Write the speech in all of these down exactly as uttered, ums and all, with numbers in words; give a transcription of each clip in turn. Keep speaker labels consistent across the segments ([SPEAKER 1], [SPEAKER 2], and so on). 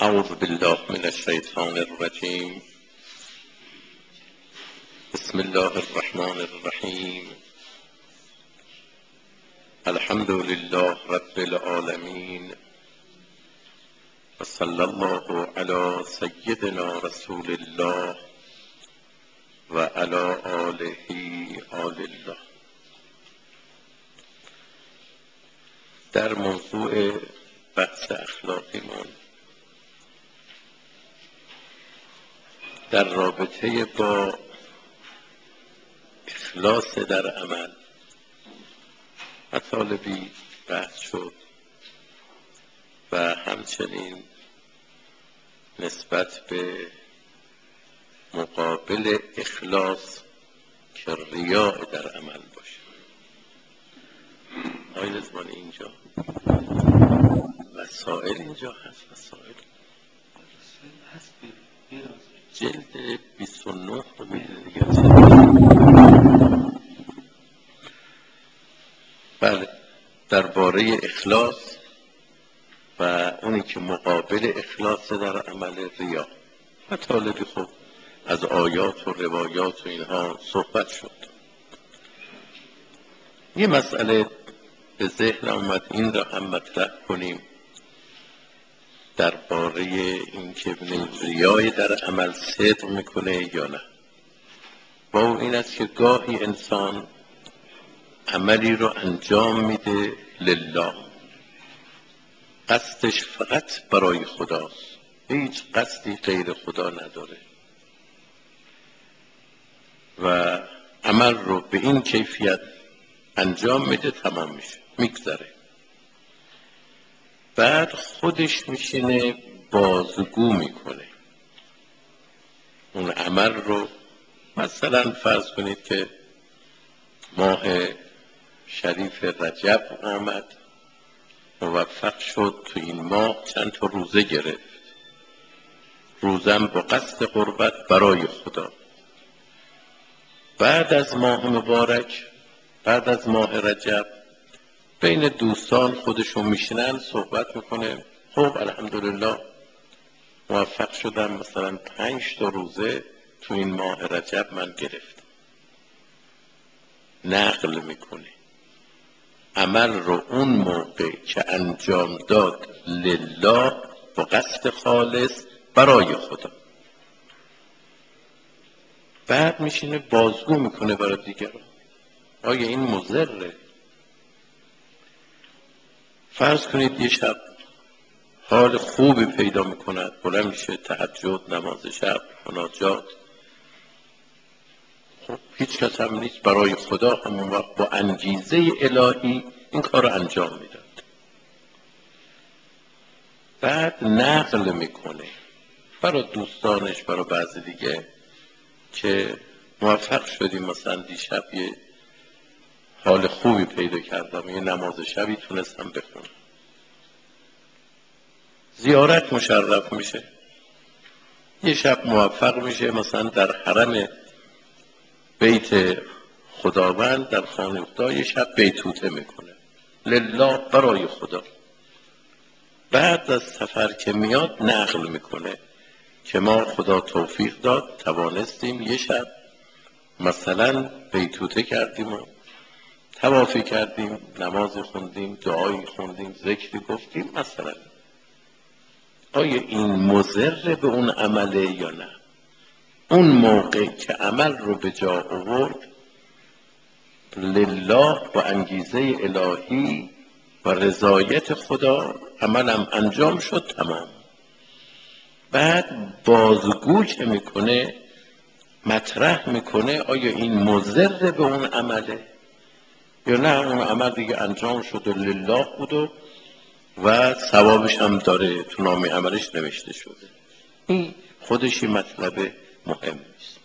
[SPEAKER 1] اعوذ بالله من الشیطان الرجیم. بسم الله الرحمن الرحیم. الحمد لله رب العالمین و صلی الله علی سیدنا رسول الله و علی آله آل الله. در موضوع بحث اخلاقیمون در رابطه با اخلاص در عمل مطالبی بحث شد و همچنین نسبت به مقابل اخلاص که ریاء در عمل باشه. آقای رضوانی اینجا مسائل اینجا هست، مسائل هست جلد بیست و نه رو میده دیگه. بله، درباره اخلاص و اونی که مقابل اخلاص در عمل ریا مطالبی خب از آیات و روایات و اینها صحبت شد. یه مسئله به ذهن آمد، این را هم مطرح کنیم درباره این که ریای در عمل صدق میکنه یا نه. با این است که گاهی انسان عملی رو انجام میده لله، قصدش فقط برای خداست، هیچ قصدی غیر خدا نداره و عمل رو به این کیفیت انجام میده، تمام میشه، میگذره. بعد خودش میشینه بازگو میکنه اون عمل رو. مثلا فرض کنید که ماه شریف رجب آمد، موفق شد تو این ماه چند تا روزه گرفت، روزم با قصد قربت برای خدا. بعد از ماه مبارک، بعد از ماه رجب، بین دوستان خودشون میشنن صحبت میکنه، خب الحمدلله موفق شدم مثلا پنج تا روزه تو این ماه رجب من گرفتم. نقل میکنه عمل رو اون موقع که انجام داد لله، با قصد خالص برای خدا. بعد میشینه بازگو میکنه برای دیگران. آیا این مضره؟ فرض کنید یه شب حال خوبی پیدا میکند، بلند میشه تهجد، نماز شب، مناجات، خب هیچ کس هم نیست، برای خدا همون وقت با انگیزه الهی این کار رو انجام میداد. بعد نقل میکنه برای دوستانش، برای بعضی دیگه که موفق شدیم مثلا دیشب یه حال خوبی پیدا کردم، یه نماز شبی تونستم بخونم. زیارت مشرف میشه، یه شب موفق میشه مثلا در حرم بیت خداوند در خانه خدا یه شب بیتوته میکنه لله، برای خدا. بعد از سفر که میاد نقل میکنه که ما خدا توفیق داد توانستیم یه شب مثلا بیتوته کردیم و طوافی کردیم، نمازی خوندیم، دعایی خوندیم، ذکری گفتیم مثلا. آیا این مضر به اون عمله یا نه؟ اون موقع که عمل رو به جا آورد لله با انگیزه الهی و رضایت خدا، عملم انجام شد، تمام. بعد بازگو که میکنه، مطرح میکنه آیا این مضر به اون عمله یا نه؟ اون عمل دیگه انجام شد و لله بود و و ثوابش هم داره، تو نام عملش نوشته شده. این خودشی مطلب مهم است.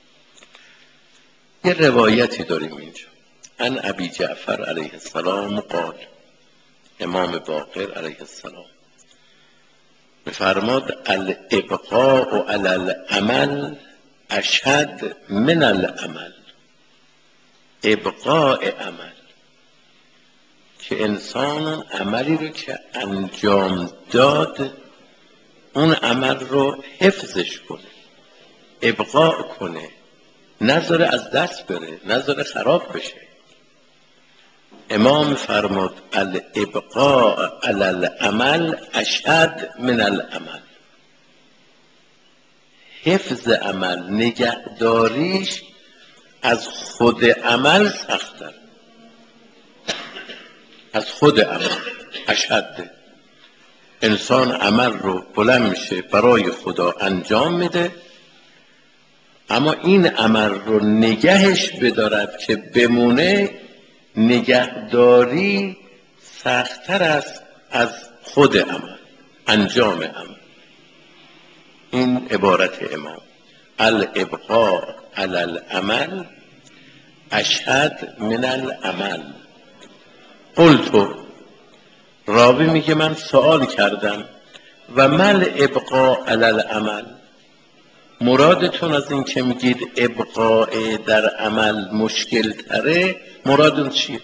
[SPEAKER 1] یه روایتی داریم اینجا، ان ابی جعفر علیه السلام قال، امام باقر علیه السلام میفرماد الابقاء علی العمل اشد من العمل. ابقاء عمل، که انسان عملی رو که انجام داد اون عمل رو حفظش کنه، ابقاء کنه، نذاره از دست بره، نذاره خراب بشه. امام فرمود الابقاء علی العمل اشد من العمل. حفظ عمل، نگهداریش از خود عمل سخت‌تر، از خود عمل اشد. انسان عمل رو بلند میشه برای خدا انجام میده، اما این عمل رو نگهش بدارد که بمونه، نگهداری سخت‌تر است از خود عمل، انجام عمل. این عبارت امام الابقاء علی العمل اشهد من العمل. قلت، راوی میگه من سوال کردم و مل ابقاء علی العمل، مرادتون از این که میگید ابقاء در عمل مشکل تره مرادتون چیه؟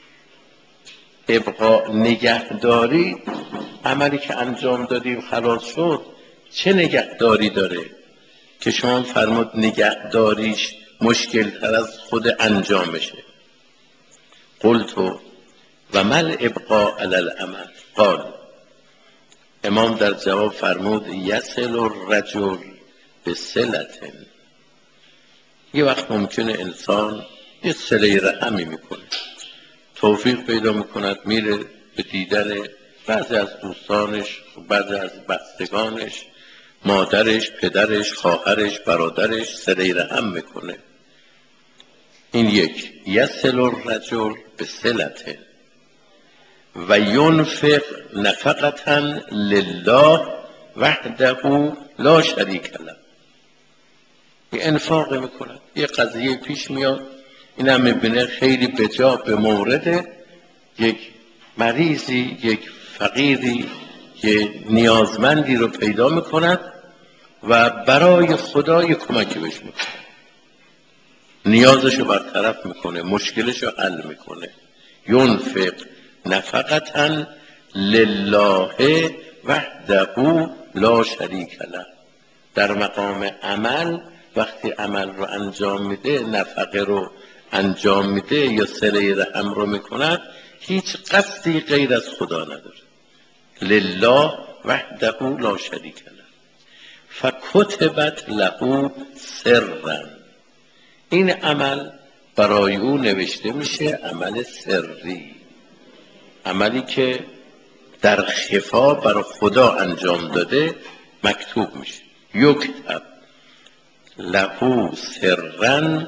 [SPEAKER 1] ابقاء نگهداری، عملی که انجام دادیم خلاص شد، چه نگهداری داره که شما فرمود نگهداریش مشکل تر از خود انجامشه؟ قلت و مل ابقاء علی العمل. قال، امام در جواب فرمود یصل الرجل بصلة. یه وقت ممکنه انسان یه صله رحمی میکنه، توفیق پیدا میکند میره به دیدن بعضی از دوستانش، بعضی از بستگانش، مادرش، پدرش، خواهرش، برادرش، صله رحم میکنه. این یک یصل الرجل بصلة و ینفق نفقة لله وحده لا شریک له. یه انفاق میکنه، یه قضیه پیش میاد، این هم میبینه خیلی بجا به مورد، یک مریضی، یک فقیری، یک نیازمندی رو پیدا میکند و برای خدا یک کمکی بهش میکنه، نیازشو برطرف میکنه، مشکلشو حل میکنه. ینفق نفقة لله وحده لا شریک له. در مقام عمل وقتی عمل رو انجام میده، نفقه رو انجام میده یا صله رحم رو میکند، هیچ قصدی غیر از خدا نداره. لله وحده لا شریک له فکتبت له سرا. این عمل برای او نوشته میشه عمل سری، عملی که در خفا برای خدا انجام داده مکتوب میشه. یکتب له سرا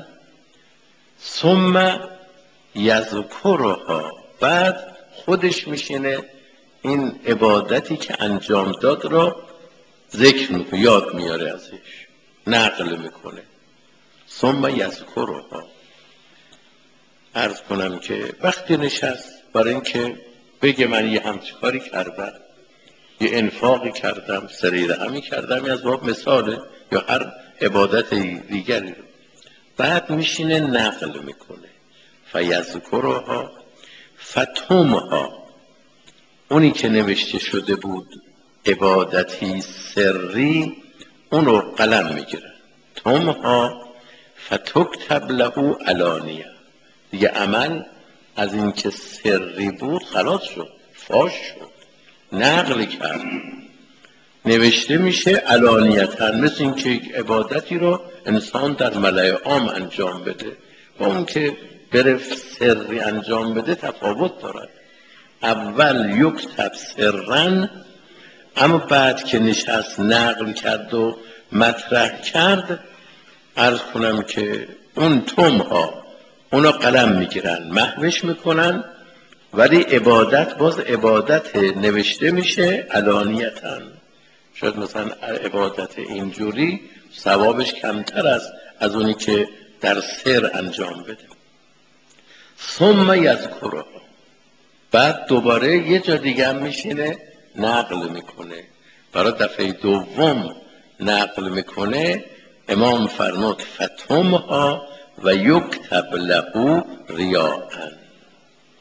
[SPEAKER 1] ثم یذکرها. بعد خودش میشینه این عبادتی که انجام داد رو ذکر میکنه، یاد میاره، ازش نقل میکنه. ثم یذکرها. عرض کنم که وقتی نشست برای اینکه بگه من یه همچین کاری کردم، یه انفاقی کردم، صله رحمی کردم، از باب مثاله، یا هر عبادت دیگری رو، بعد میشینه نقل میکنه. فیذکرها فتمها. اونی که نوشته شده بود عبادتی سری، اونو قلم میگیره. تمها فتکتب له علانیه. دیگه عمل از این که سری بود خلاص شد، فاش شد، نقل کرد، نوشته میشه علانیتاً. مثل این که یک عبادتی رو انسان در ملأ عام انجام بده با اون که بره سری انجام بده تفاوت دارد. اول یکتب سرن، اما بعد که نشست نقل کرد و مطرح کرد، عرض کنم که اون تمها اونا قلم میگیرن، محوش میکنن، ولی عبادت باز عبادت نوشته میشه علانیتاً. شاید مثلا عبادت اینجوری ثوابش کمتر است از اونی که در سر انجام بده. ثم یذکرها. بعد دوباره یه جا دیگه هم میشینه نقل میکنه، برای دفعه دوم نقل میکنه. امام فرمود فتمها و یکتب له ریاء.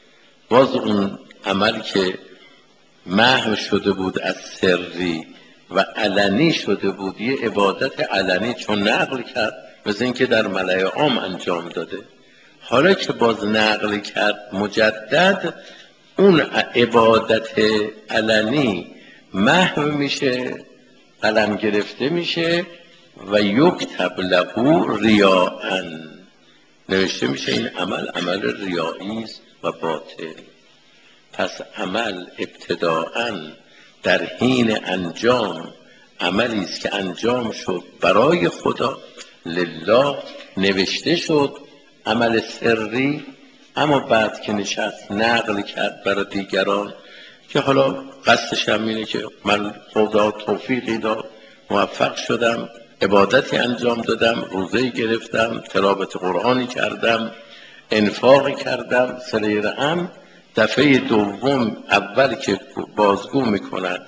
[SPEAKER 1] باز اون عمل که محو شده بود از سری و علنی شده بود، یه عبادت علنی چون نقل کرد مثل اینکه در ملأ عام انجام داده. حالا که باز نقل کرد مجدد، اون عبادت علنی محو میشه، قلم گرفته میشه و یکتب له ریاء، نوشته میشه این عمل عمل ریایی است و باطل. پس عمل ابتداءً در حین انجام عملی است که انجام شد برای خدا لله، نوشته شد عمل سری، اما بعد که نشست نقل کرد برای دیگران که حالا قصدش هم اینه که من خدا توفیقی داد، موفق شدم، عبادتی انجام دادم، روزه‌ای گرفتم، تلاوت قرآنی کردم، انفاقی کردم، صله رحم. دفعه دوم اول که بازگو میکند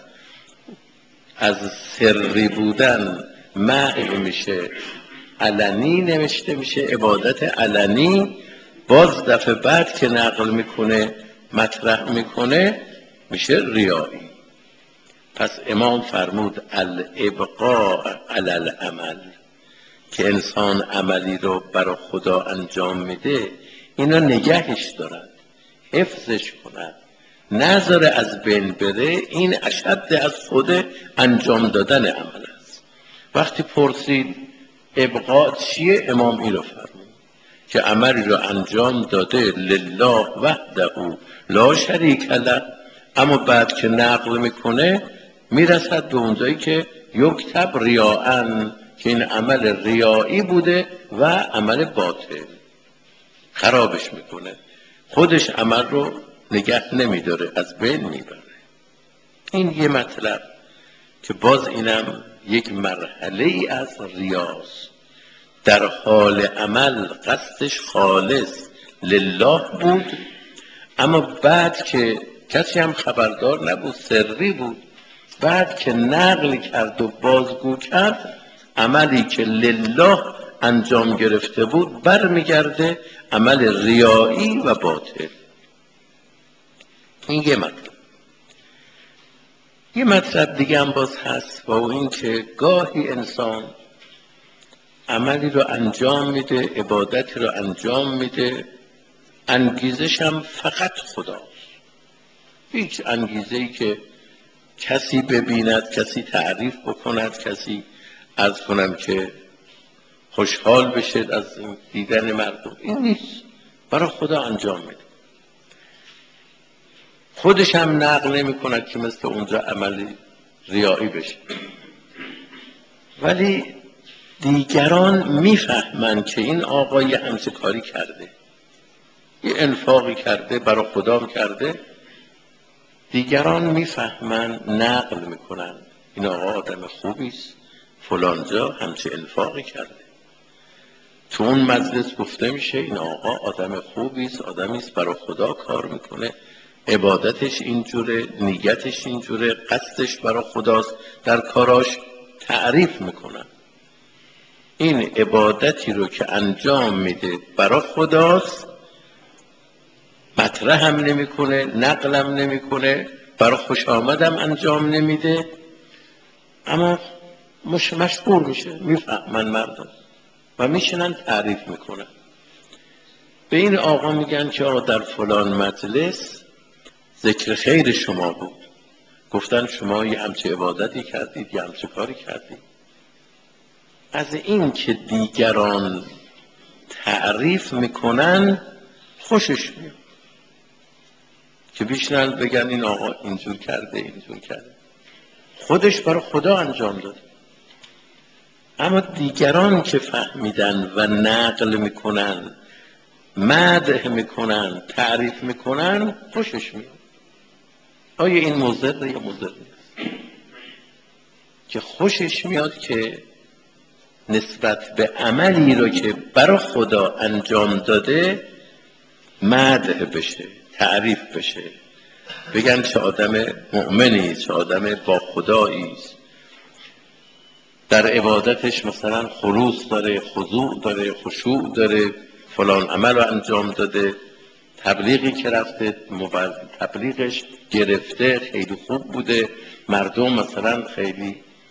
[SPEAKER 1] از سری بودن محو میشه، علنی نوشته میشه، عبادت علنی. باز دفعه بعد که نقل میکنه مطرح میکنه میشه ریایی. پس امام فرمود الابقاء علی العمل، که انسان عملی رو برای خدا انجام میده اینا نگهش دارد، حفظش کند، نذاره از بین بره. این اشد از خود انجام دادن عمل است. وقتی پرسید ابقاء چیه، امام این رو فرمود که عملی رو انجام داده لله وحده لا شریک له، اما بعد که نقل میکنه میرسد به اونجایی که یکتب ریاء، که این عمل ریایی بوده و عمل باطل، خرابش میکنه، خودش عمل رو نگه نمیداره، از بین میبره. این یه مطلب که باز اینم یک مرحله ای از ریاست. در حال عمل قصدش خالص لله بود، اما بعد که کسی هم خبردار نبود، سری بود، بعد که نقل کرد و بازگو کرد عملی که لله انجام گرفته بود برمیگرده عمل ریایی و باطل. این یه مطلب. یه مطلب دیگه هم باز هست، و این که گاهی انسان عملی رو انجام میده، عبادتی رو انجام میده، انگیزش هم فقط خداست، هیچ انگیزه‌ای که کسی ببیند، کسی تعریف بکند، کسی عرض کنم که خوشحال بشه از دیدن مردم، این نیست، برای خدا انجام میده. خودش هم نقل نمی کند که مثل اونجا عملی ریایی بشه، ولی دیگران میفهمند که این آقا یه همچه کاری کرده، یه انفاقی کرده، برای خدا کرده. دیگران میفهمند، نقل میکنن این آقا آدم خوبیست، فلانجا همچه انفاقی کرده. تو اون مجلس گفته میشه این آقا آدم خوبیست، آدمیست برای خدا کار میکنه، عبادتش اینجوره، نیتش اینجوره، قصدش برای خداست، در کاراش تعریف میکنن. این عبادتی رو که انجام میده برای خداست، مطرح هم نمیکنه، نقلم نمیکنه، برای خوش آمدم انجام نمیده، اما مش مشهور میشه، میفهمن مردم و میشنن تعریف میکنن. به این آقا میگن که آقا در فلان مجلس ذکر خیر شما بود، گفتن شما یه همچه عبادتی کردید، یه همچه کاری کردید. از این که دیگران تعریف میکنن خوشش میاد، که بیشنن بگن این آقا اینجور کرده، اینجور کرده، خودش برای خدا انجام داده. اما دیگران که فهمیدن و نقل میکنن، مدح میکنن، تعریف میکنن، خوشش میاد. آیا این مضر یا مضر نیست؟ که خوشش میاد که نسبت به عملی رو که برای خدا انجام داده مدح بشه، تعریف بشه، بگن چه آدم مؤمنی، چه آدم با خدایی، در عبادتش مثلا خلوص داره، خضوع داره، خشوع داره، فلان عمل رو انجام داده، تبلیغی که رفته تبلیغش گرفته، خیلی خوب بوده، مردم مثلا خیلی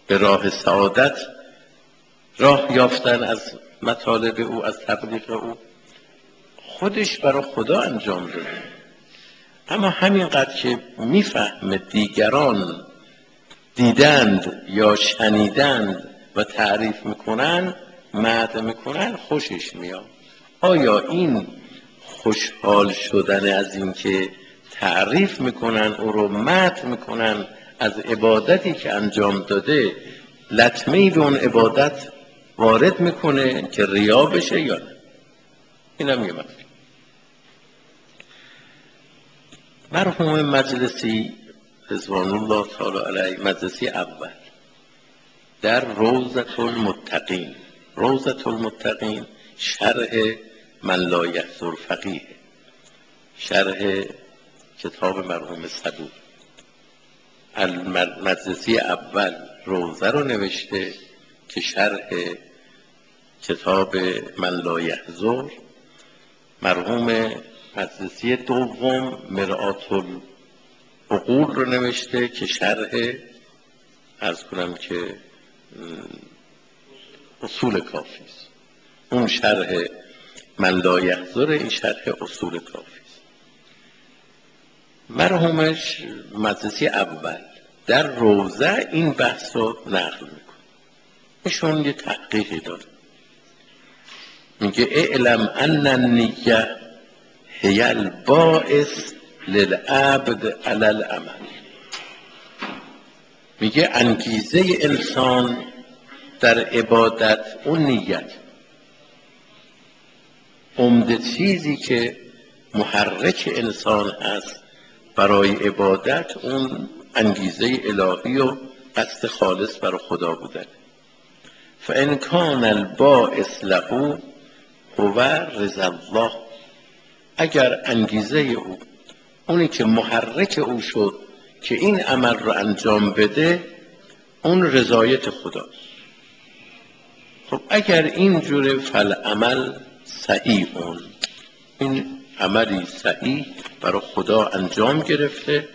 [SPEAKER 1] به راه سعادت راه یافتن از مطالب او، از تبلیغ او، خودش برای خدا انجام داده. اما همینقدر که میفهمه دیگران دیدند یا شنیدند و تعریف میکنن، مدح میکنن، خوشش میاد. آیا این خوشحال شدن از اینکه تعریف میکنن او رو، مدح میکنن از عبادتی که انجام داده، لطمه‌ای به اون عبادت وارد میکنه که ریا بشه یا نه؟ این هم یه مطلب. مرحوم مجلسی رضوان الله تعالی علیه، مجلسی اول، در روضة المتقین، روضة المتقین شرح من لا یحضر فقیه، شرح کتاب مرحوم صدوق، مجلسی اول روضه رو نوشته که شرح کتاب من لا یحضر. مرحوم مجلسی دوم مرآت العقول رو نوشته که شرح، عرض کنم که اصول کافی است. اون شرح من لا یحضر، این شرح اصول کافی است. مرحومش مجلسی اول در روضه این بحث رو نقل میکنه. ایشون یه تحقیقی داره، میگه اعلم ان النیه هی الباعث للعبد علی العمل. میگه انگیزه انسان در عبادت اون نیت، عمده چیزی که محرک انسان هست برای عبادت، اون انگیزه الهی و قصد خالص برای خدا بودن. فان کان الباعث له هو رضا الله، اگر انگیزه او، اونی که محرک او شد که این عمل رو انجام بده، اون رضایت خداست. خب اگر اینجوره فالعمل صحیح، اون این عملی صحیح برای خدا انجام گرفته.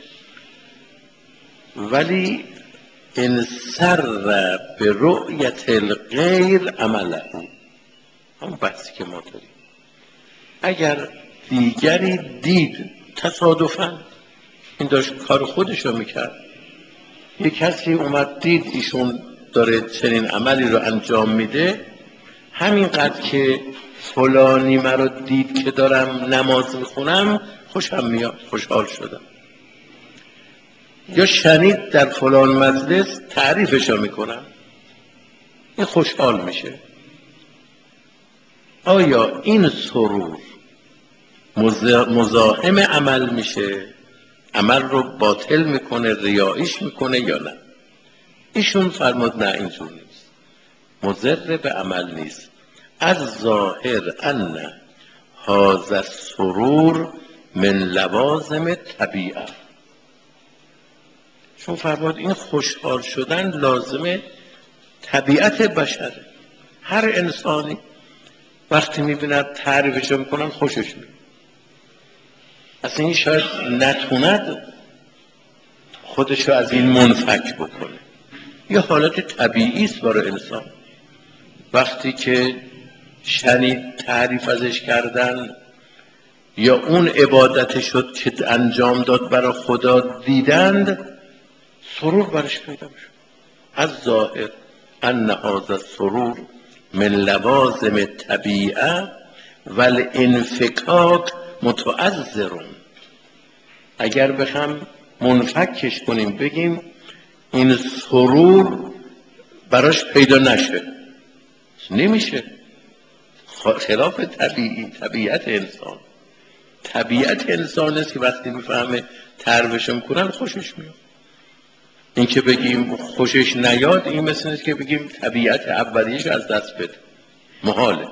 [SPEAKER 1] ولی ان سر به رؤیت الغیر عمله، همون بحثی که ما داریم، اگر دیگری دید تصادفاً، این داشت کار خودش رو میکرد، یه کسی اومد دید ایشون داره چنین عملی رو انجام میده، همینقدر که فلانی مرا دید که دارم نماز میخونم خوشم میاد، خوشحال شدم. یا شنید در فلان مجلس تعریفش رو میکنم، این خوشحال میشه. آیا این سرور مزاحم عمل میشه، عمل رو باطل میکنه، ریاییش میکنه یا نه؟ ایشون فرمود نه، اینجور نیست، مضر به عمل نیست. از ظاهر ان هذا السرور من لوازم طبیعه، چون فرمود این خوشحال شدن لازم طبیعت بشره. هر انسانی وقتی میبیند تعریفش میکنن خوشش میاد. اصلا این شاید نتوند خودشو از این منفک بکنه، یه حالت طبیعی است برای انسان. وقتی که شنید تعریف ازش کردن یا اون عبادت شد که انجام داد برای خدا دیدند، سرور برش پیدا میشه. از ظاهر ان هذا السرور من لوازم طبیعه والانفکاک متعذر. اگر بخوام منفکش کنیم بگیم این سرور براش پیدا نشه، نمیشه، خلاف طبیعی طبیعت انسان. طبیعت انسان است که وقتی میفهمه تعریفش میکنن خوشش میاد. این که بگیم خوشش نیاد، این مثل نیست که بگیم طبیعت اولیش از دست بده، محاله.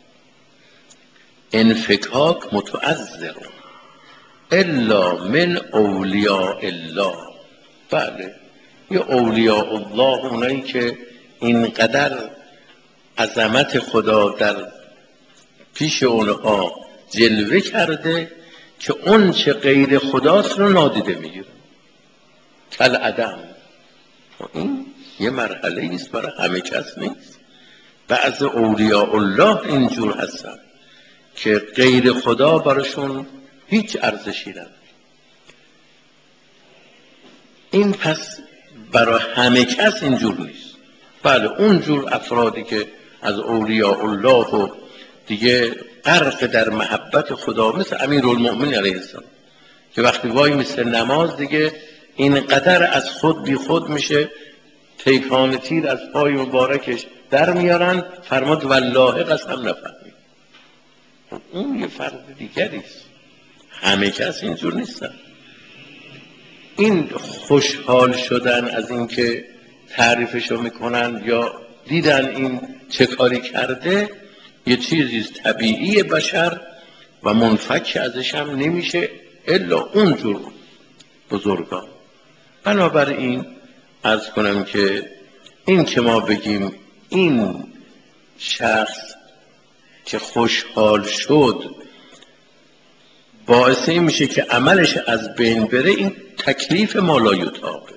[SPEAKER 1] انفکاک متعذر الا من اولیاء الله. بله، یه اولیاء الله، اونایی که اینقدر عظمت خدا در پیش اونها جلوه کرده که اون چه غیر خداست رو نادیده میگیره، کالعدم. این یه مرحله ایست، برای همه کس نیست. بعض اولیاء الله اینجور هستن که غیر خدا براشون هیچ ارزشی نداره. این پس برای همه کس اینجور نیست. بله اونجور افرادی که از اولیاء الله و دیگه غرق در محبت خدا، مثل امیرالمؤمنین علیه السلام که وقتی وای مثل نماز دیگه اینقدر از خود بی خود میشه، تیفان تیر از پای مبارکش در میارن، فرماد والله قسم نفهمید. اون یه فرد دیگریست، همه کس اینجور نیستن. این خوشحال شدن از اینکه تعریفشو میکنن یا دیدن این چه کاری کرده، یه چیزیست طبیعی بشر و منفک ازش هم نمیشه الا اونجور بزرگان. بنابراین عرض کنم که این که ما بگیم این شخص که خوشحال شد باعث این میشه که عملش از بین بره، این تکلیف ما لا یطاقه.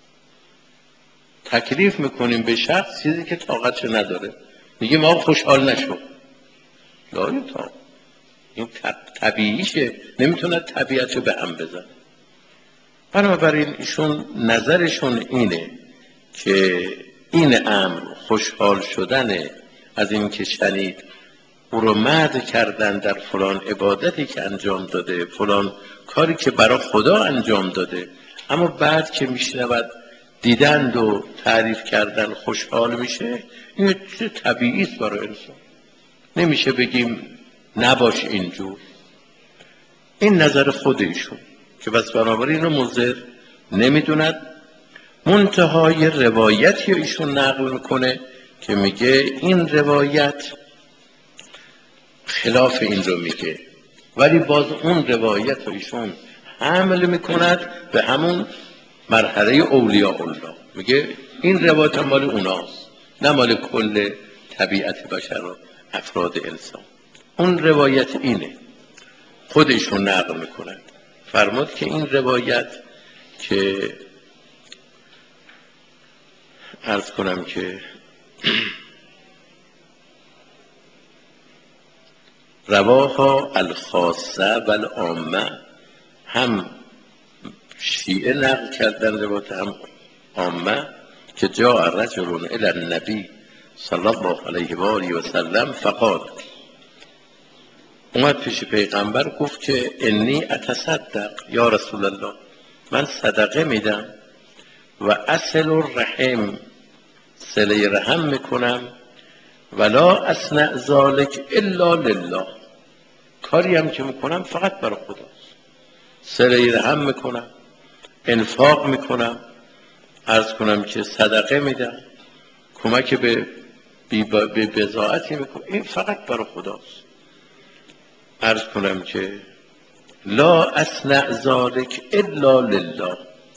[SPEAKER 1] تکلیف میکنیم به شخص چیزی که طاقتش نداره، میگیم ما خوشحال نشو، لا یطاق. این طبیعیشه، نمیتونه طبیعتشو به هم بزنه. بنابراین ایشون نظرشون اینه که این امر خوشحال شدن از این که شنید او رو مدح کردن در فلان عبادتی که انجام داده، فلان کاری که برای خدا انجام داده، اما بعد که میشنود دیدند و تعریف کردن خوشحال میشه، این چیز طبیعی است برای انسان. نمیشه بگیم نباش اینجور. این نظر خود ایشون که بس بنابراین اینو مضر نمیدوند. منتهای روایتی ایشون نقل میکنه که میگه این روایت خلاف این رو میگه، ولی باز اون روایت رو ایشون حمل میکند به همون مرحله اولیاء الله. میگه این روایت هم مال اوناست، نه مال کل طبیعت بشر و افراد انسان. اون روایت اینه، خودشون نقل میکنند. فرمود که این روایت که عرض کنم که رواها الخاصه و العامه، هم شیعه نقل کردن روایت، هم عامه، که جاء رجل الی النبی صلی الله علیه و آله و سلم فقال، اومد پیش پیغمبر گفت که انی اتصدق یا رسول الله، من صدقه میدم و اصل الرحم، صله رحم میکنم، ولا اصنع ذلک الا لله، کاری هم که میکنم فقط برای خداست. صله رحم میکنم، انفاق میکنم، عرض کنم که صدقه میدم، کمک به به بضاعتی میکنم، این فقط برای خداست. عرض کنم که لا اصنع ذلک الا لله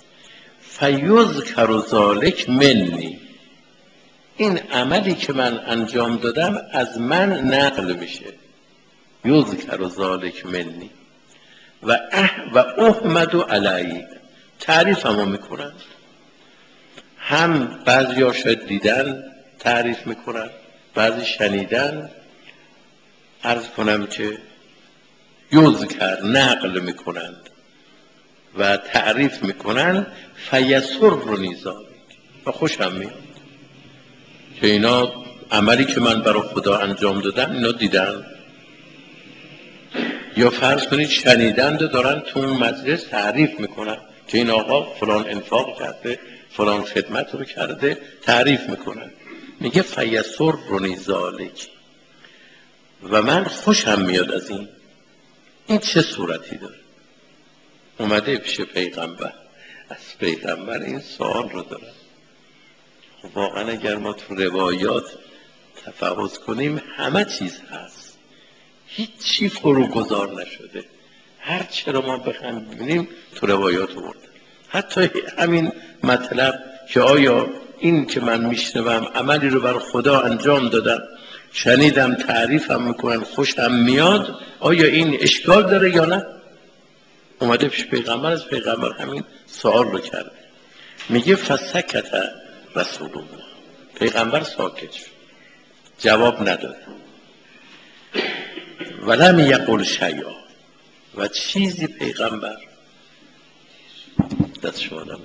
[SPEAKER 1] فیذکر ذلک منی، این عملی که من انجام دادم از من نقل میشه، یذکر ذلک منی و اح و احمد علی، تعریفمو میکنن. هم بعضی ها شاید دیدن تعریف میکنن، بعضی شنیدن، عرض کنم که یذکر نقل میکنند و تعریف میکنن، فیسرنی ذلک، و خوشم میاد که اینا عملی که من برای خدا انجام دادم اینا دیدن. یا فرض کنید شنیدند و دارن تو اون مجلس تعریف میکنن که این آقا فلان انفاق کرده، فلان خدمت رو کرده، تعریف میکنن. میگه فیسرنی ذلک، و من خوشم میاد از این. این چه صورتی داره؟ اومده پیش پیغمبر، از پیغمبر این سوال رو داره. واقعا اگر ما تو روایات تفحص کنیم همه چیز هست، هیچی فروگذار نشده، هر چه رو ما بخوایم ببینیم تو روایات آورده. حتی همین مطلب که آیا این که من میشنوم عملی رو بر خدا انجام دادم، شنیدم تعریفم میکنن، خوشم میاد، آیا این اشکال داره یا نه؟ اومده پیش پیغمبر، از پیغمبر همین سوال رو کرده. میگه فسکت رسول الله. پیغمبر ساکت شد، جواب نداد. ولم یقل شیئا، و چیزی پیغمبر دست شما نمید.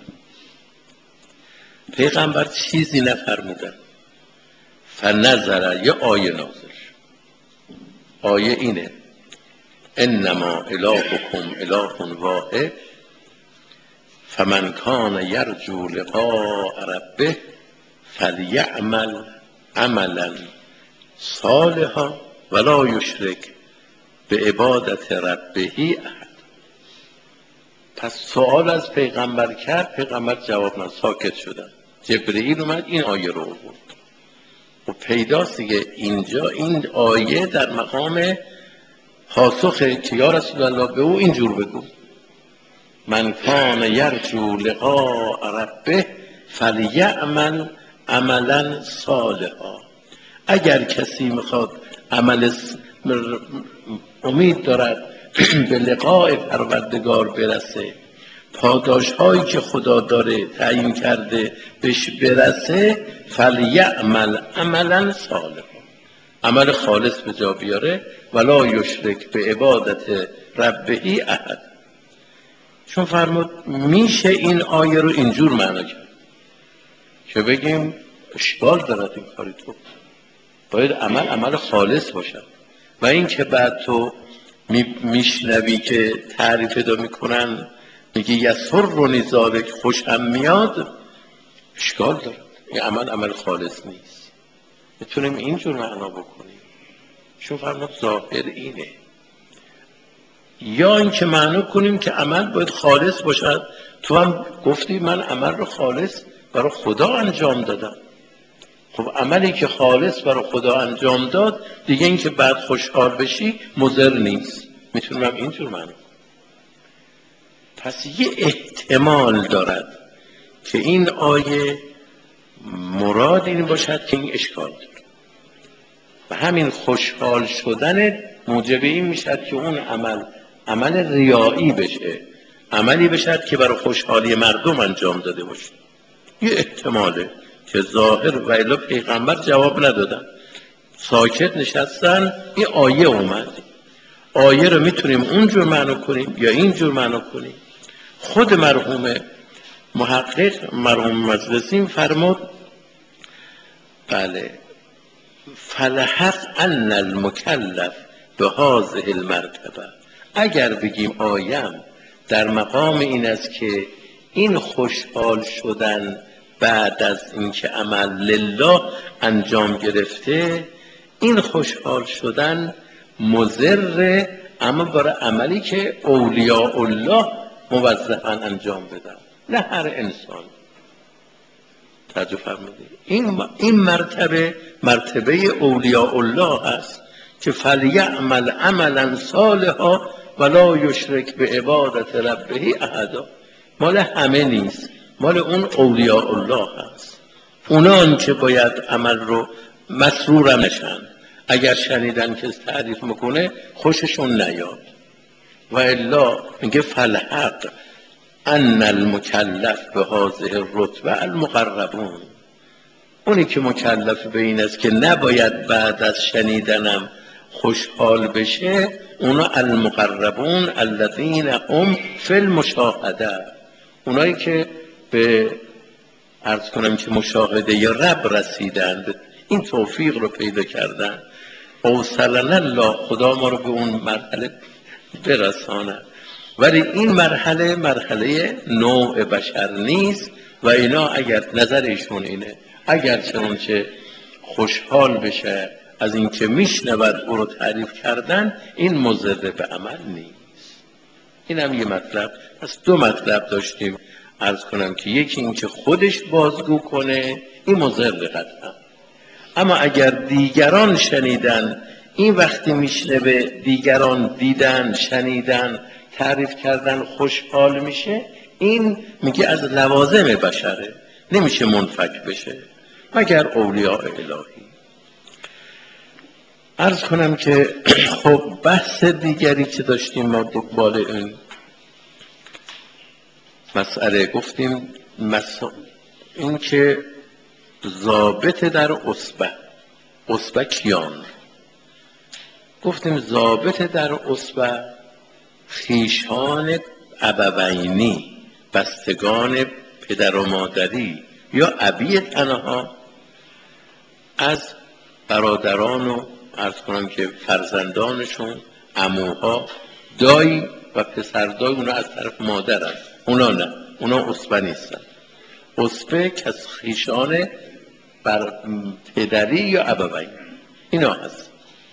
[SPEAKER 1] پیغمبر چیزی نفرمودن. فنظر، یه آیه نازل شد. آیه اینه: انما الهکم اله واحد فمن کان یرجو لقاء ربه فلیعمل عملا صالحا ولا یشرک به عبادت ربه احد. پس سوال از پیغمبر کرد، پیغمبر جواب نداد، ساکت شدن. جبرئیل اومد این آیه رو آورد. و پیداست دیگه اینجا این آیه در مقام پاسخه که یا رسول الله به او اینجور بگو: من کان یرجو لقاء ربه فلیعمل عملا صالحا. اگر کسی میخواد عمل امید دارد به لقاء پروردگار برسه، پاداش هایی که خدا داره تعیین کرده بهش برسه، فلیعمل عملا صالحا، عمل خالص به جا بیاره، ولا یشرک به عبادت ربه احد. چون فرمود میشه این آیه رو اینجور معنا کرد که بگیم اشکال دارد این کاری، تو باید عمل عمل خالص باشد. و این که بعد تو میشنوی که تعریف دا میکنن میگی یسرنی ذالک، خوشم میاد، اشکال دارد. این عمل عمل خالص نیست. میتونیم اینجور معنا بکنیم چون فرمود ظاهر اینه. یا این که معنا کنیم که عمل باید خالص باشد. تو هم گفتی من عمل رو خالص برای خدا انجام دادم. خب عملی که خالص برای خدا انجام داد دیگه، این که بعد خوشحال بشی مضر نیست. میتونم هم اینجور معنا. پس یه احتمال دارد که این آیه مراد این باشد که این اشکال دارد و همین خوشحال شدن موجب این میشد که اون عمل عمل ریایی بشه، عملی بشد که برای خوشحالی مردم انجام داده باشه. یه احتماله که ظاهر و الا پیغمبر جواب ندادن، ساکت نشستن. این آیه اومد. آیه رو میتونیم اونجور معنا کنیم یا اینجور معنا کنیم. خود مرحوم محقق مرحوم مجلسی فرمود بله فلحق ان المکلف به هذه المرتبه. اگر بگیم آیم در مقام این است که این خوشحال شدن بعد از اینکه عمل لله انجام گرفته، این خوشحال شدن مضر، اما برای عملی که اولیاء الله موظفاً انجام بدن، نه هر انسان. توجه فرمودید؟ این این مرتبه مرتبه اولیاء الله است که فلیعمل عملا صالحا ولا یشرک به عبادت ربه احدا. مال همه نیست، مال اون اولیاء الله هست. اونان که باید عمل رو مسرور نشن، اگر شنیدن که تعریف میکنه خوششون نیاد. و الا میگه فالحق ان المکلف به هذه الرتبه المقربون. اونی که مکلف به این است که نباید بعد از شنیدنم خوشحال بشه، اونا المقربون الذین هم فی المشاهده، اونایی که به عرض کنم که مشاهده یا رب رسیدند، این توفیق رو پیدا کردن. اوصلنا الله، خدا ما رو به اون مرحله برسانه. ولی این مرحله مرحله نوع بشر نیست و اینا اگر نظرشون اینه، اگر چنانچه خوشحال بشه از این که میشنود او رو تعریف کردن، این مضر به عمل نیست. این هم یه مطلب. پس دو مطلب داشتیم عرض کنم که یکی این که خودش بازگو کنه، این مضر قطعا. اما اگر دیگران شنیدن، این وقتی میشنوه دیگران دیدن شنیدن تعریف کردن خوشحال میشه، این میگه از لوازم بشره، نمیشه منفک بشه مگر اولیاء الهی. عرض کنم که خب بحث دیگری که داشتیم ما دنبال این مسئله گفتیم مسئله این که ضابط در اصبع. اصبع کیان؟ گفتیم ضابط در اصبع خویشان ابوینی، بستگان پدر و مادری یا ابی تنها از برادران و عرض کنم که فرزندانشون، عموها، دایی و پسردای اونا از طرف مادر هست. اونا نه، اونا اصبع نیستن. اصبع کس خویشان بر پدری یا ابوین اینا هست.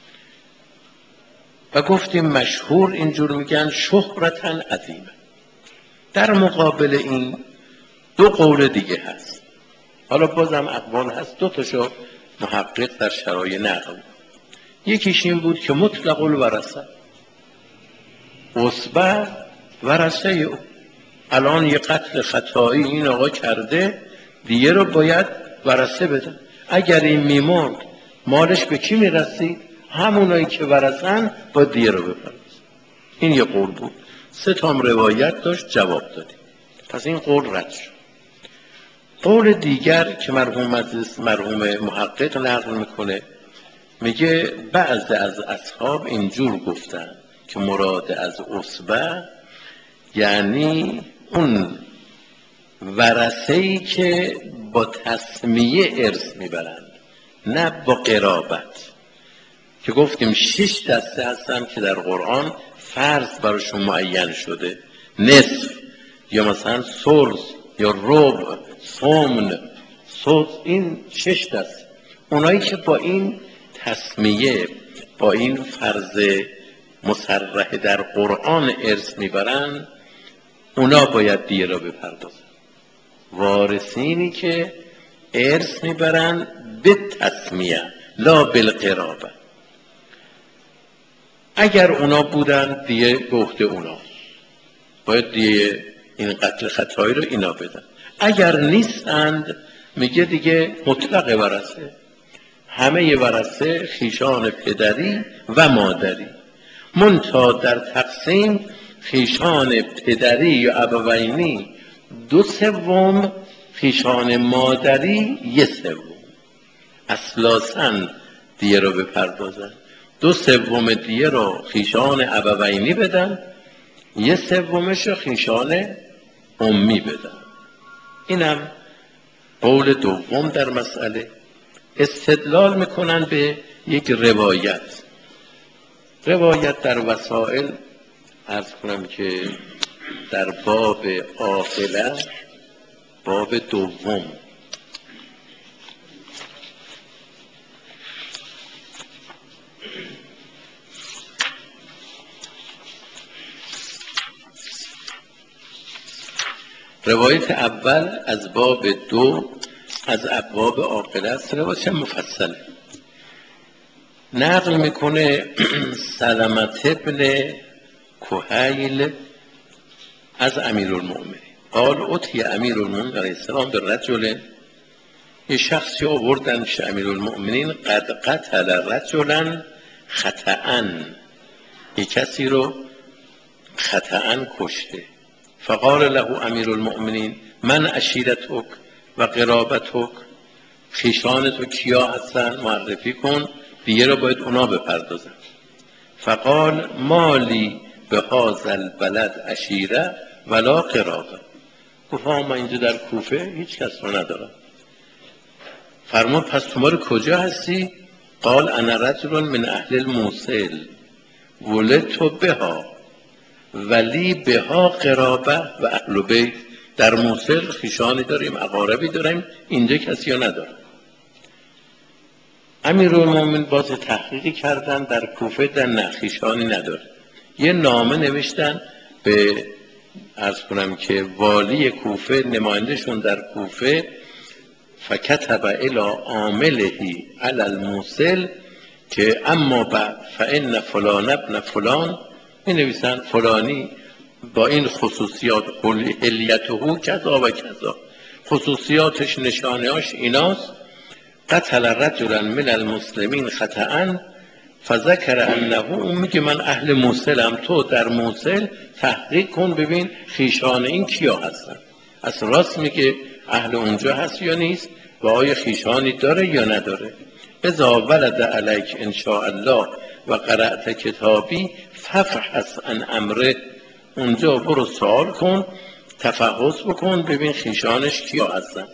[SPEAKER 1] و گفتیم مشهور اینجور میگن شهرتاً عظیمه. در مقابل این دو قول دیگه هست. حالا بازم اقوال هست، دو تاشو محقق در شرایع نقل. یکیش این بود که مطلق الورثه، اصبع ورثه او. الان یه قتل خطایی این آقا کرده، دیگه رو باید ورثه بدن. اگر این میمرد مالش به کی میرسید؟ همونایی که ورثن با دیه رو بپردازن. این یه قول بود. سه تام روایت داشت، جواب دادیم. پس این قول رد شد. قول دیگر که مرحوم مجلس مرحوم محقق نقل میکنه، میگه بعض از اصحاب اینجور گفتن که مراد از اصبع یعنی اون ورثه‌ای که با تسمیه ارث میبرند، نه با قرابت. که گفتیم شش دسته هستن که در قرآن فرض براشون معین شده، نصف یا مثلا ثلث یا ربع، ثمن، سدس، این شش دسته. اونایی که با این تسمیه، با این فرض مصرح در قرآن ارث میبرن، اونا باید دیه را بپردازن. وارثینی که ارث میبرن به تسمیه لا بالقرابه، اگر اونا بودن دیه به عهده اونا، باید دیه این قتل خطایی رو اینا بدن. اگر نیستند میگه دیگه مطلق ورثه، همه ورثه خویشان پدری و مادری، منتها در تقسیم خویشان پدری یا ابوینی دو سوم، خویشان مادری یه سوم. اصلاساً دیه رو بپردازن، دو سوم دیه رو خویشان ابوینی بدن، یه سومش رو خویشان امی بدن. اینم قول دوم در مسئله. استدلال میکنن به یک روایت. روایت در وسائل عرض کنم که در باب عاقله، باب دوم، روایت اول از باب دو از ابواب عاقله است. روایت مفصله. نقل میکنه سلمت ابن کهیل از امیرالمؤمنین قال اتی امیرالمؤمنین علیه السلام به رجل، یه شخصی آوردن پیش امیرالمؤمنین قد قتل رجلا خطأ، یه کسی رو خطأ کشته. فقال له امیرالمؤمنین من عشیرتک و قرابتک، خویشان تو کیا هستن معرفی کن، دیگه رو باید اونا بپردازن. فقال مالی به هذا البلد عشیره ولا قرابه. گفت من اینجا در کوفه هیچ کس رو ندارم. فرمود پس تو ما کجا هستی؟ قال انا رجل من اهل الموصل ولدت بها ولی بها قرابه و اهل بیت. در موصل خویشانی داریم، اقاربی داریم، اینجا کسی رو ندارم. امیرالمومنین باز تحقیقی کردن در کوفه، در نخیشانی نداره. یه نامه نوشتن به عرض کنم که والی کوفه، نمایندشون در کوفه، فکتب الی عامله علی الموصل که اما بعد فان فلان ابن فلان، می نویسن فلانی با این خصوصیات، حلیته کذا و کذا، خصوصیاتش نشانهاش ایناست، قتل رجلا من المسلمین خطأ فذکر انه، اون میگه من اهل موصلم، تو در موصل تحقیق کن ببین خویشان این کیا هستن، از راست میگه اهل اونجا هست یا نیست. و آیا خیشانی داره یا نداره. اذا ولد علیک ان شاء الله و قرأت کتابی ففحص عن امره، اونجا برو سوال کن، تفحص بکن، ببین خیشانش کیا هستن.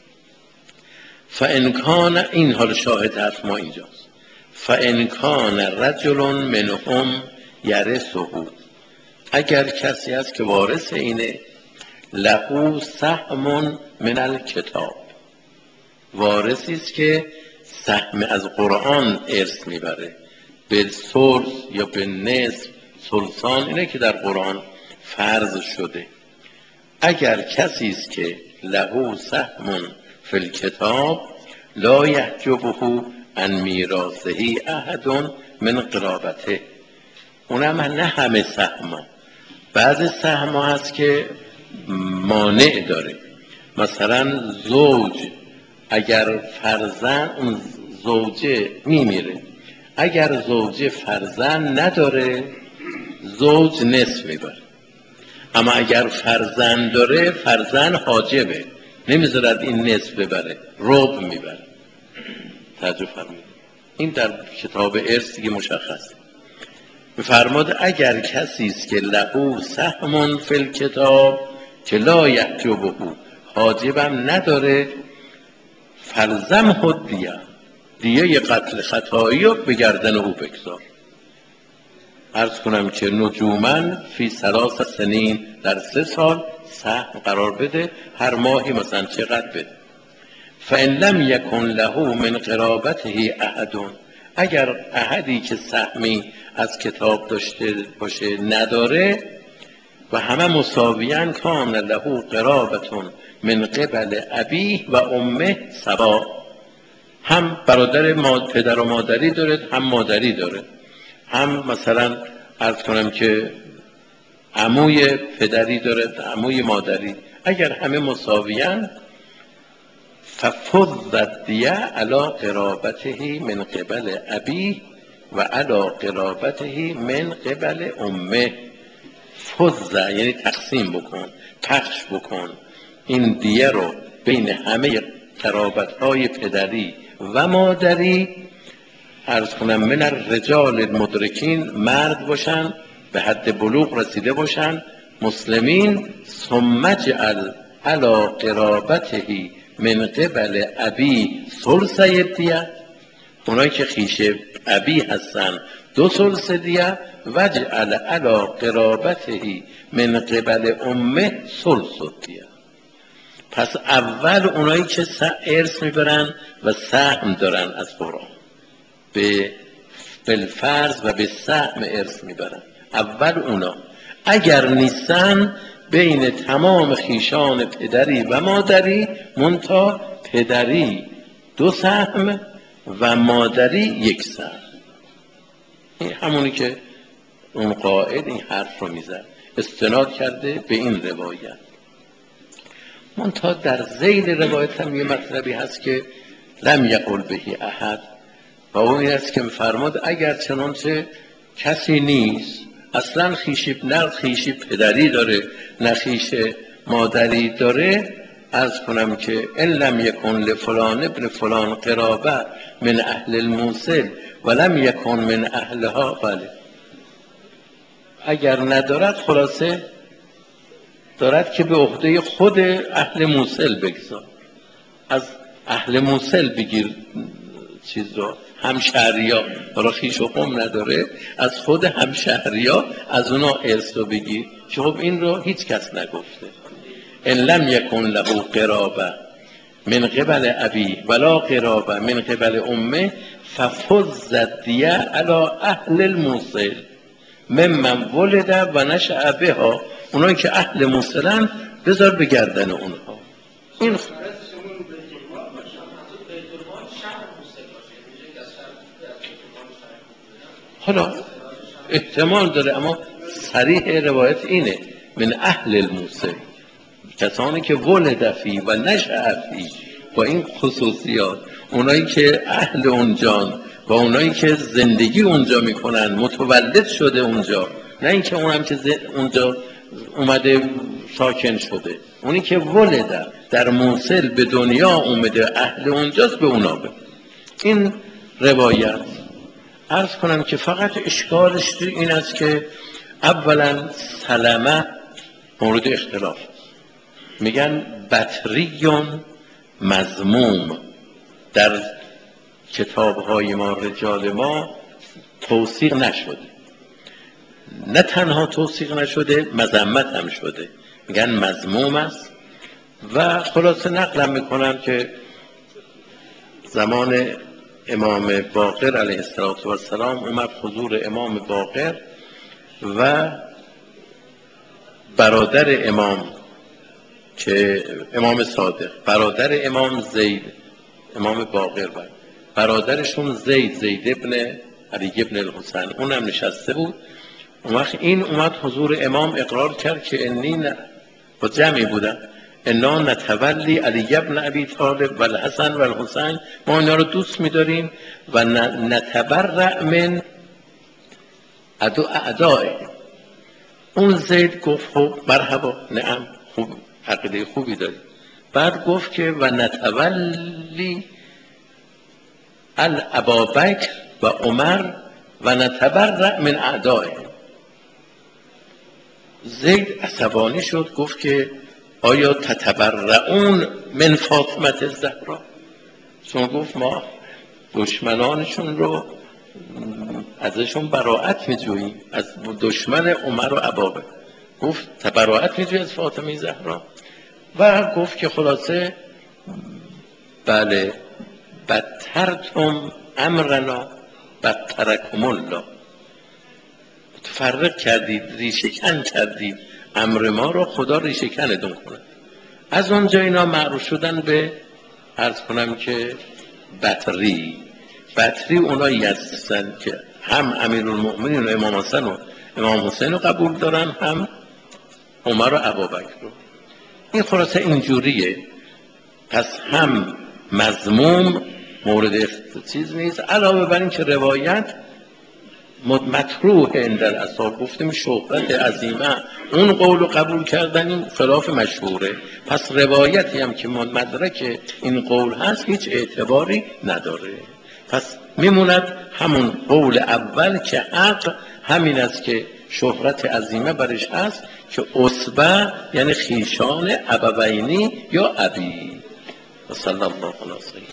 [SPEAKER 1] فان کان، این حال شاهد حرف ما اینجاست، فان کان رجل منهم یرثه، اگر کسی هست که وارث اینه، له سهم من الکتاب، وارثی است که سهم از قرآن ارث میبره، به ثلث یا به نصف، ثلثان اینه که در قرآن فرض شده. اگر کسی است که له سهم فی الکتاب لا یحجبه عن میراثه احد من قرابته، اونم نه همه سهم، بعض سهم هست که مانع داره. مثلا زوج اگر فرزند، اون زوجه میمیره، اگر زوجه فرزند نداره زوج نصف میبره، اما اگر فرزند داره فرزند حاجبه، نمیذارد این نصف ببره، ربع میبره. توجه فرمایید، این در کتاب ارث دیگه مشخصه. میفرماد اگر کسی است که له سهم فی الکتاب که لا یحجبه، حاجبم نداره، فلزمه دیه، دیه قتل خطایی رو به گردن او بگذار. عرض کنم که نجوماً فی ثلاث سنین، در سه سال سهم قرار بده، هر ماهی مثلا چقدر بده. فان لم یکن له من قرابته احد، اگر احدی که سهمی از کتاب داشته باشه نداره، و همه مساویان، کان له قرابتون من قبل ابیه و امه سوا، هم برادر پدر و مادری داره، هم مادری داره، هم مثلا عرض کنم که عموی پدری داره، عموی مادری، اگر همه مساویان، ففض الدیه علی قرابته من قبل ابیه و علی قرابته من قبل امه. فض یعنی تقسیم بکن، پخش بکن این دیه رو بین همه قرابت‌های پدری و مادری، عرض کنم من الرجال المدرکین، مرد باشن به حد بلوغ رسیده باشن، مسلمین، ثم اجعل علی قرابته من قبل ابی ثلث دیه، اونایی که خیش ابی هستن دو ثلث دیه، وجعل علی قرابته من قبل امه ثلث دیه. پس اول اونایی که ارث میبرن و سهم دارن از قرآن، به بالفرض و به سهم ارث میبرن، اول اونا. اگر نیستن بین تمام خیشان پدری و مادری، منتها پدری دو سهم و مادری یک سهم. این همونی که اون قائد این حرف رو میزد، استناد کرده به این روایت. منتها در ذیل روایت هم یه مطلبی هست که لم یقل بهی احد، و اون این است که فرمود اگر چنانچه کسی نیست، اصلا خیشی نه خیشی پدری داره نه خیش مادری داره، از کنم که ان لم یکن لفلان ابن فلان قرابه من اهل الموصل و لم یکن من اهلها، بله، اگر ندارد خلاصه دارد که به عهده خود اهل موصل بگذار، از اهل موصل بگیر چیز رو، همشهریا، حالا خیش و قوم نداره، از خود همشهریا از اونا ارث رو بگیر، که خب این رو هیچ کس نگفته. ان لم یکن له قرابه من قبل ابی ولا قرابه من قبل امه ففض الدیه علی اهل الموصل ممن ولد و نشأ بها، اونایی که اهل موصلن بذار به گردن اونها. این حالا احتمال داره، اما صریح روایت اینه من اهل الموصل، کسانی که ولد فی و نشأ فی، با این خصوصیات، اونایی که اهل اونجان و اونایی که زندگی اونجا میکنن، متولد شده اونجا، نه اینکه اونم که اونجا اومده ساکن شده. اونی که ولد در موصل به دنیا اومده اهل اونجاست به اونا به این روایت. عرض کنم که فقط اشکالش این است که اولا سلمه مورد اختلاف، میگن بطریون مذموم، در کتاب‌های ما رجال ما توثیق نشده، نه تنها توثیق نشده مذمت هم شده، میگن مذموم است. و خلاصه نقلم میکنم که زمان امام باقر علیه السلام اومد حضور امام باقر و برادر امام که امام صادق، برادر امام زید، امام باقر بود، برادرشون زید زید ابن علی ابن الحسین، اونم نشسته بود. اون وقت این اومد حضور امام اقرار کرد که انی نه با جمعی بودن انا نتولی علی ابن ابی طالب و الحسن و الحسین، ما اینا رو دوست می‌داریم و نتبرع من اعدائه. اون زید گفت خب مرحبا، نعم، خوب، عقیده خوبی داری. بعد گفت که و نتولی ابابکر و عمر و نتبرع من اعدائه. زید عصبانی شد، گفت که آیا تتبرعون من فاطمه الزهرا؟ چون گفت ما دشمنانشون رو ازشون براءت میجوییم، از دشمن عمر و ابابکر. گفت براءت میجویی از فاطمه زهرا؟ و گفت که خلاصه بله بدترتم امرنا بدترکم الله، متفرق کردید، ریشه‌کن کردید امر ما رو، خدا ریشه‌کنتون کنه. از اونجا اینا معروف شدن به عرض کنم که بطری. بطری اونایی هستن که هم امیرالمؤمنین و امام حسن و امام حسین رو قبول دارن، هم عمر و ابوبکر رو. این خلاصه اینجوریه. پس هم مذموم مورد چیز نیست، علاوه بر این که روایت مطروح عند الاصحاب، گفتیم شهرت عظیمه، اون قول رو قبول کردن، این خلاف مشهوره. پس روایتی هم که مدرک این قول هست هیچ اعتباری نداره. پس میموند همون قول اول که حق همین است که شهرت عظیمه برش هست که عصبه یعنی خیشان ابوینی یا ابی. و صلی الله علیه و